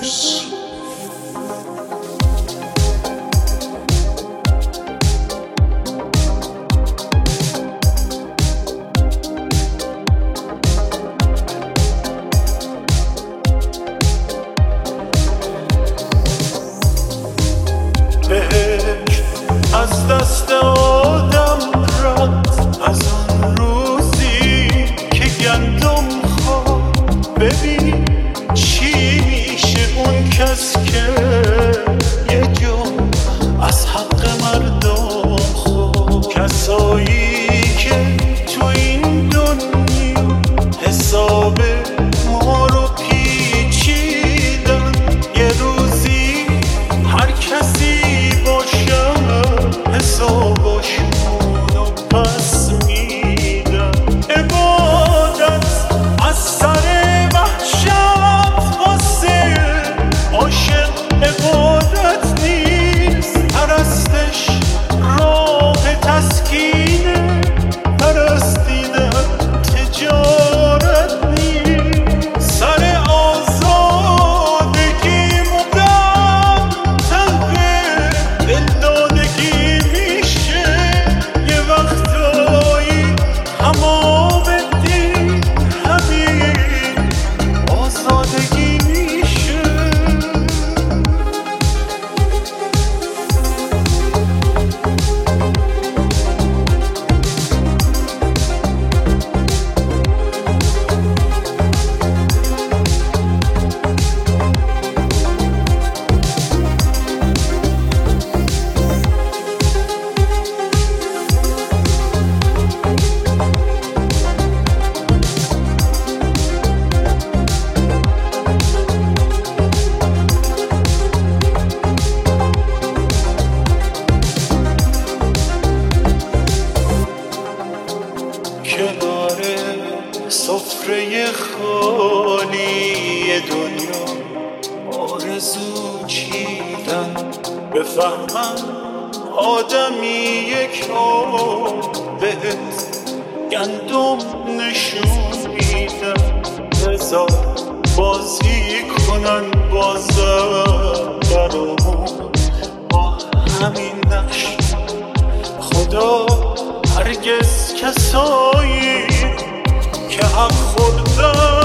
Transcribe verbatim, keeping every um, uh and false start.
از دست آدم رفت از اون روزی که گندم خواب. ببین چی میشه اون کس که یه جا از حق مردم خواب. کسایی که تو این دنیا حساب ما رو پیچیدن، یه روزی هر کسی حسابش مونو پس میدن. عبادت از سر وحشت واسه عاشق عبادت نیست. پرستش راه تسکینه، پرستیدن تجارت نیست. سر آزادگی مدام تنبه دلدادگی کنار سفره خالی دنیا آرزو چیدن. بفهمم آدمی یک بهت گندم نشون میدن. بذار بازی کنن بازم برامون با همین نقش. خدا هرگز کسایی که حق خوردن